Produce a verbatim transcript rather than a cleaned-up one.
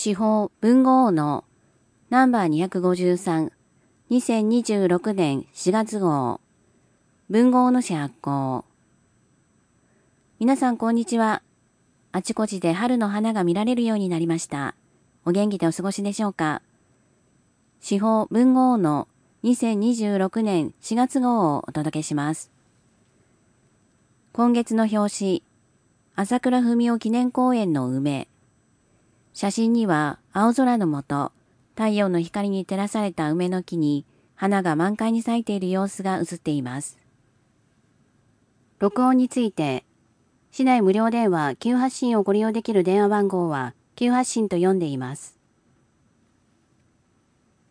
司法文豪のナンバーにひゃくごじゅうさん、にせんにじゅうろくねんしがつ号、文豪の詩発行。皆さんこんにちは。あちこちで春の花が見られるようになりました。お元気でお過ごしでしょうか。司法文豪のにせんにじゅうろくねんしがつ号をお届けします。今月の表紙、朝倉文夫記念公園の梅。写真には青空の下、太陽の光に照らされた梅の木に花が満開に咲いている様子が写っています。録音について、市内無料電話急発信をご利用できる電話番号は急発信と読んでいます。